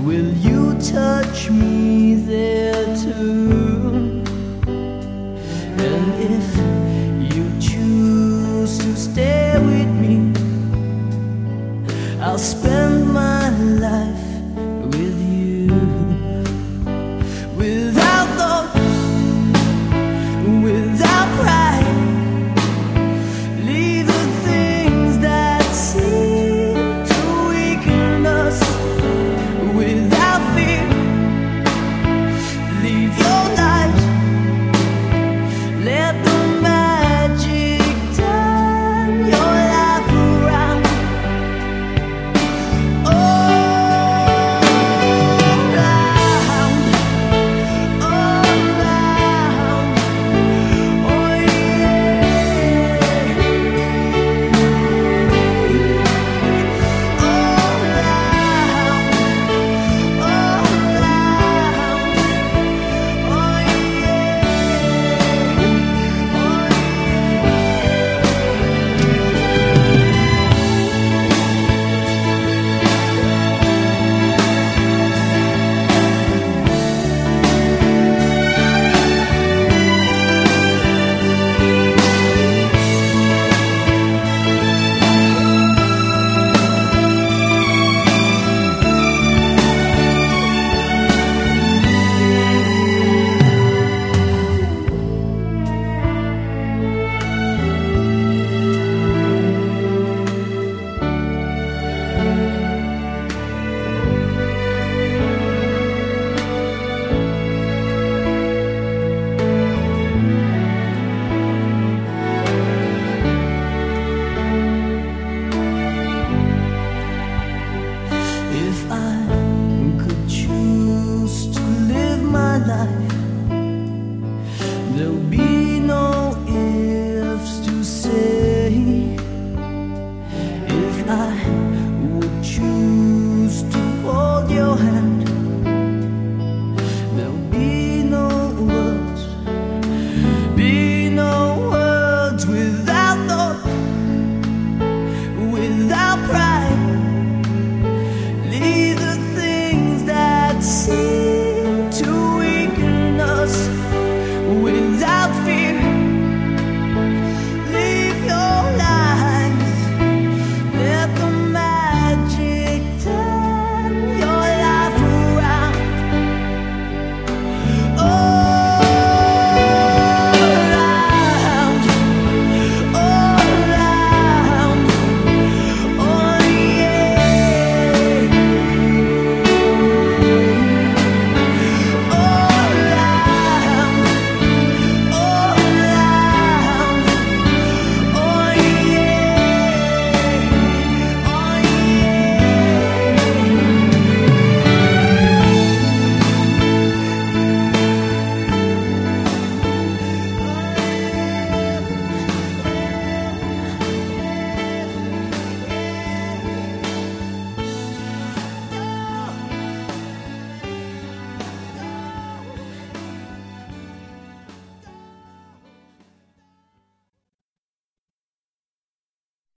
will you touch me there too? And if you choose to stay with me, I'll spend my life with you. Without thought, without pride, leave the things that seem to weaken us. Without fear, leave your light. Let the magic turn your life around. If I could choose to live my life, there'll be no ifs to say. If I would choose to hold your hand,